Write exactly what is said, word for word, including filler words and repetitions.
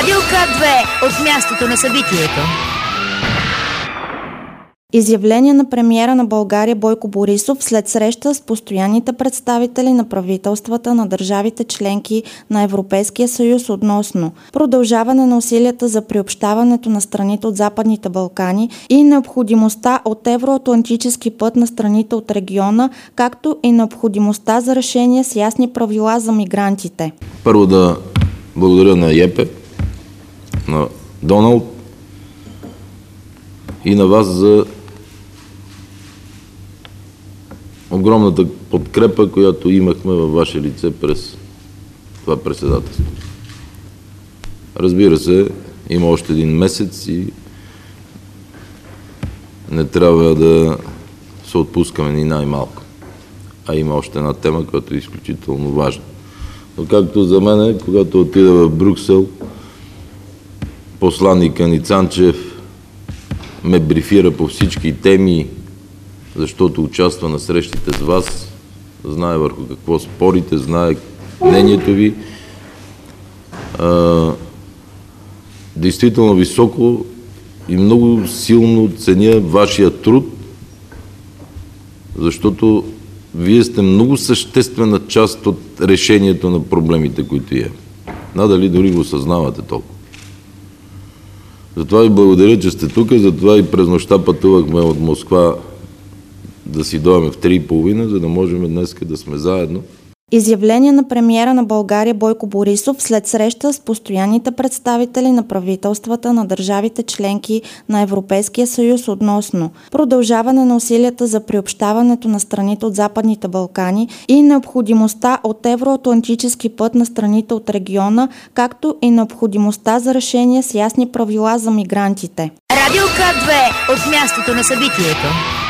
Радио К две от мястото на събитието. Изявление на премиера на България Бойко Борисов след среща с постоянните представители на правителствата на държавите членки на Европейския съюз относно продължаване на усилията за приобщаването на страните от Западните Балкани и необходимостта от евроатлантически път на страните от региона, както и необходимостта за решение с ясни правила за мигрантите. Първо да благодаря на Епе, на Доналд и на вас за огромната подкрепа, която имахме във ваше лице през това председателство. Разбира се, има още един месец и не трябва да се отпускаме ни най-малко. А има още една тема, която е изключително важна. Но както за мен, когато отида в Брюксел, посланника ни Цанчев ме брифира по всички теми, защото участва на срещите с вас, знае върху какво спорите, знае мнението ви. А, действително високо и много силно ценя вашия труд, защото вие сте много съществена част от решението на проблемите, които имаме. Надали дори го осъзнавате толкова. Затова ви благодаря, че сте тук, затова и през нощта пътувахме от Москва да си дойдем в три и половина, за да можем днес да сме заедно. Изявление на премиера на България Бойко Борисов след среща с постоянните представители на правителствата на държавите членки на Европейския съюз относно продължаване на усилията за приобщаването на страните от Западните Балкани и необходимостта от евроатлантически път на страните от региона, както и необходимостта за решение с ясни правила за мигрантите. Радио К две от мястото на събитието.